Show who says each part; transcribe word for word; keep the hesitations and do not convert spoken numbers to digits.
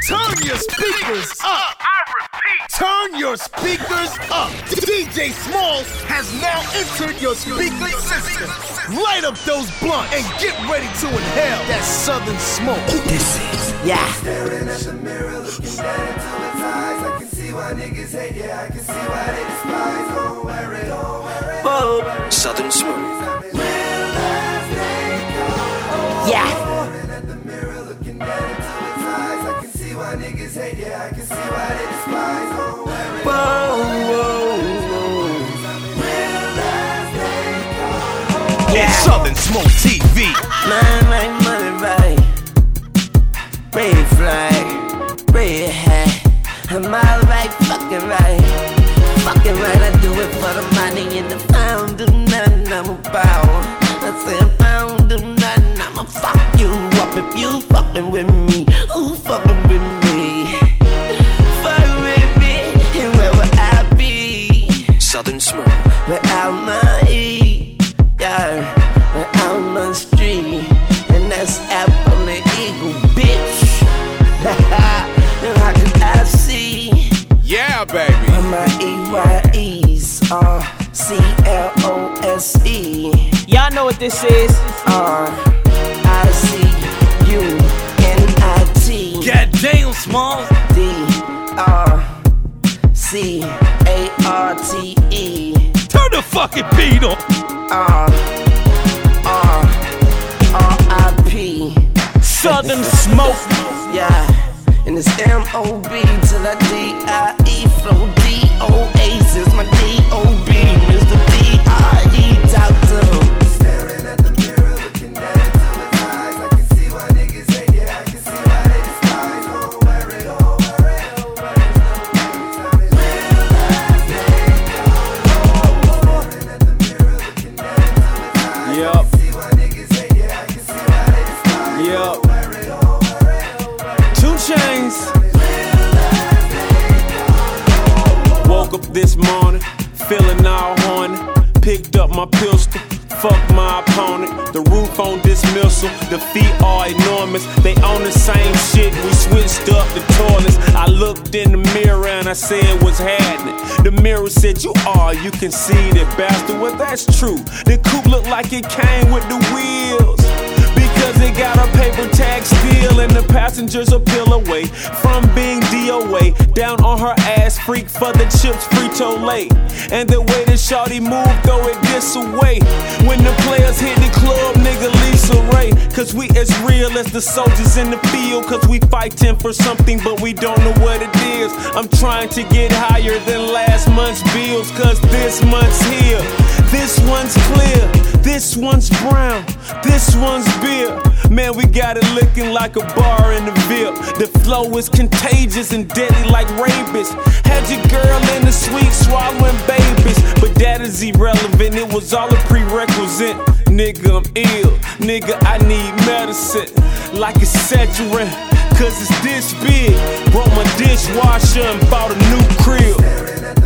Speaker 1: Turn your speakers up.
Speaker 2: I repeat.
Speaker 1: Turn your speakers up. D J Smalls has now entered your speaker system. Light up those blunts and get ready to inhale that southern smoke.
Speaker 3: This is, yeah.
Speaker 4: Staring at the mirror, looking dead into its eyes. I can see why niggas hate, yeah, I can see why they despise. Don't wear it, don't wear it.
Speaker 3: Whoa. Southern smoke. Yeah.
Speaker 4: Staring at the mirror, looking dead into its eyes. I can see why niggas hate, yeah, I can see why they despise. Don't wear it.
Speaker 3: Whoa, whoa, whoa.
Speaker 1: Yeah. Southern Smoke T V.
Speaker 3: Man, like money, right? Red flag, red hat. I'm all right, fucking right. Fucking right, I do it for the money and the pound. Do nothing, I'm about. I say if I don't do nothing, I'ma fuck you up if you fucking with me. Who fucking with me? Fuck with me, and where would I be? Southern smoke. Without my E, yeah. Without my street, and that's Apple and Eagle, bitch. And how can I see?
Speaker 1: Yeah, baby.
Speaker 3: My E Y E's are C L O S E.
Speaker 5: Y'all know what this is.
Speaker 3: R I C U N I T.
Speaker 1: Goddamn, Smalls.
Speaker 3: D R C A R T E.
Speaker 1: Turn the fucking beat on.
Speaker 3: R R R I P.
Speaker 5: Southern Smoke.
Speaker 3: Yeah. And it's M O B till I D I E flow. D O A is my D O B. Mister D I E, doctor.
Speaker 4: Staring at the mirror, looking dead into its eyes. I can see why niggas hate, yeah, I can see why they despise. Don't wear it, don't wear it, don't wear it. Staring at the mirror, looking dead into its eyes.
Speaker 1: Yep.
Speaker 4: I can see why niggas hate, yeah, I can see why they despise.
Speaker 1: Yep.
Speaker 4: Don't wear it, don't wear it, don't wear it.
Speaker 1: Two Chains.
Speaker 6: Woke up this morning, feeling all horny. Picked up my pistol, fuck my opponent. The roof on dismissal, the feet are enormous. They on the same shit, we switched up the toilets. I looked in the mirror and I said what's happening. The mirror said you are, you can see that bastard. Well, that's true. The coupe looked like it came with the wheels. Because it got a paper tag still, and the passengers a peel away from being D O A. Down on her ass, freak for the chips, Frito-Lay. And the way the shawty moved, throw it this away. When the players hit the club, nigga, Lisa Ray. Cause we as real as the soldiers in the field. Cause we fighting for something, but we don't know what it is. I'm trying to get higher than last month's bills. Cause this month's here, this one's clear, this one's brown, this one's beer. Man, we got it looking like a bar in the V I P. The flow is contagious and deadly like rabies. Had your girl in the suite swallowing babies, but that is irrelevant, it was all a prerequisite. Nigga, I'm ill, nigga, I need medicine like a Excedrin, cause it's this big. Broke my dishwasher and bought a new crib.